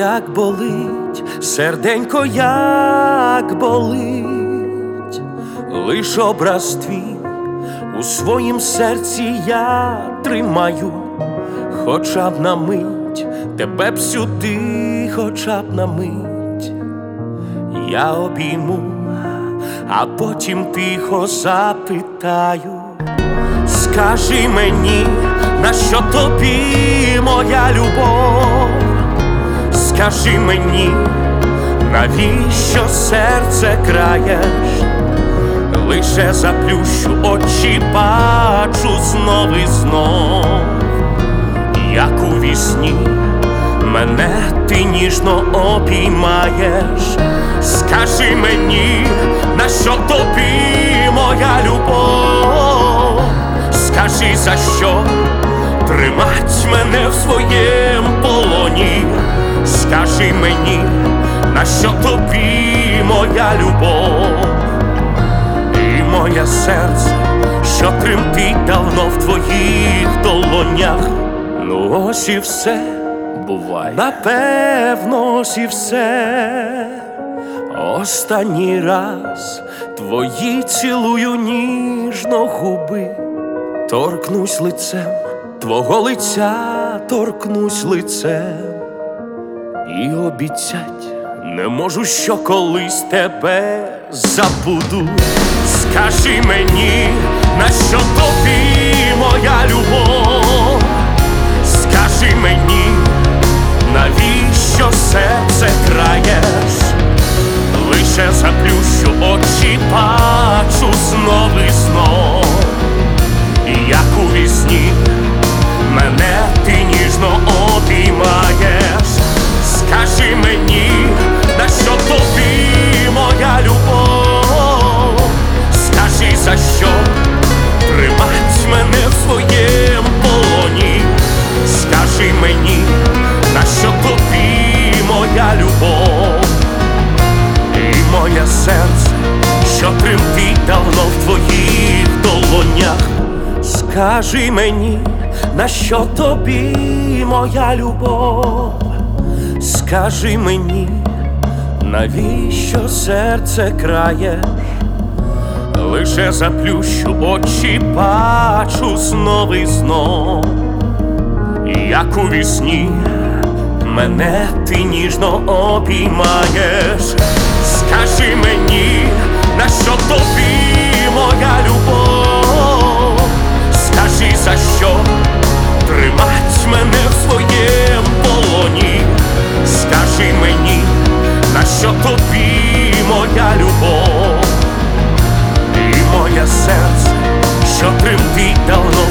як болить, серденько, як болить, лиш образ твій у своїм серці я тримаю, хоча б на мить, тебе б сюди, хоча б на мить, я обійму, а потім тихо запитаю. Скажи мені, нащо тобі моя любов? Скажи мені, навіщо серце краєш? Лише заплющу очі, бачу знов і знов, як у вісні мене ти ніжно обіймаєш. Скажи мені, нащо тобі моя любов? Скажи, за що тримать мене в своєму полоні? Скажи мені, нащо тобі моя любов? І моє серце, що тремтить давно в твоїх долонях. Ну ось і все, бувай, напевно, ось і все. Останній раз твої цілую ніжно губи, торкнусь лицем твого лиця, торкнусь лицем, і обіцять не можу, що колись тебе забуду. Скажи мені, нащо тобі моя любов? Скажи мені, навіщо серце краєш? Лише заплющу очі, бачу знов і знов, як у вісні мене ти ніжно обіймаєш. Скажи мені, нащо тобі моя любов? Скажи, за що тримать мене в своєму полоні? Скажи мені, нащо тобі моя любов? І моє серце, що тремтить давно в твоїх долонях. Скажи мені, нащо тобі моя любов? Скажи мені, навіщо серце краєш? Лише заплющу очі, бачу знов і знов, як у вісні мене ти ніжно обіймаєш. Скажи мені, нащо тобі моя любов? Скажи, за що тримать мене в своєму полоні? Скажи мені, нащо тобі моя любов? І моє серце, що тремтить давно